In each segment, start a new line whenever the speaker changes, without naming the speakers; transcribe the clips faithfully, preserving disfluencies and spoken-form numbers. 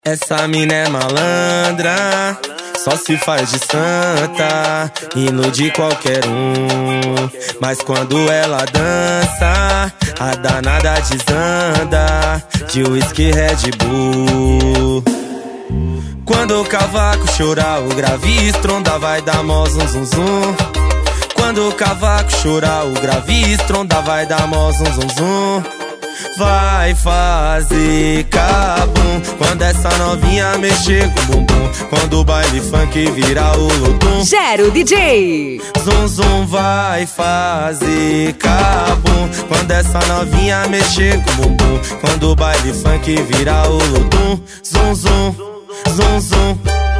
Essa mina é malandra, só se faz de santa, ilude qualquer um. Mas quando ela dança, a danada desanda, de whisky Red Bull. Quando o cavaco chorar, o grave estronda, vai dar mó zum zum zum. Quando o cavaco chorar, o grave estronda, vai dar mó zum zum zum. Vai fazer cabum quando essa novinha mexer com o bumbum, quando o baile funk virar o lodum.
Gero D J.
Zum zum vai fazer cabum quando essa novinha mexer com o bumbum, quando o baile funk virar o lodum. Zum zum, zum zum.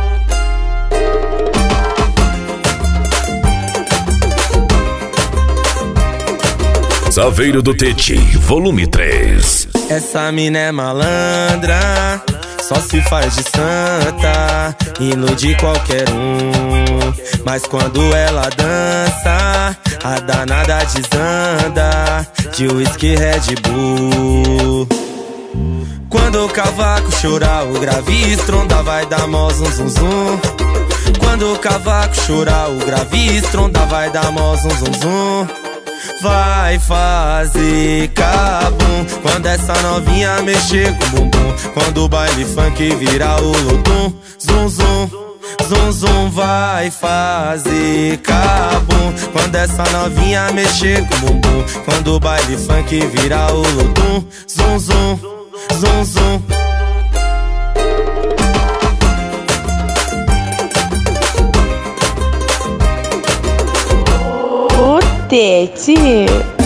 Saveiro do Teti, volume três.
Essa mina é malandra, só se faz de santa, ilude qualquer um. Mas quando ela dança, a danada desanda, de whisky Red Bull. Quando o cavaco chorar, o grave estronda, vai dar mó zum zum zum. Quando o cavaco chorar, o grave estronda, vai dar mó zum zum zum. Vai fazer cabum quando essa novinha mexer com o bumbum, quando o baile funk virar o lodum. Zum zum, zum zum vai fazer cabum quando essa novinha mexer com o bumbum, quando o baile funk virar o lodum. Zum zum, zum zum.
Teti.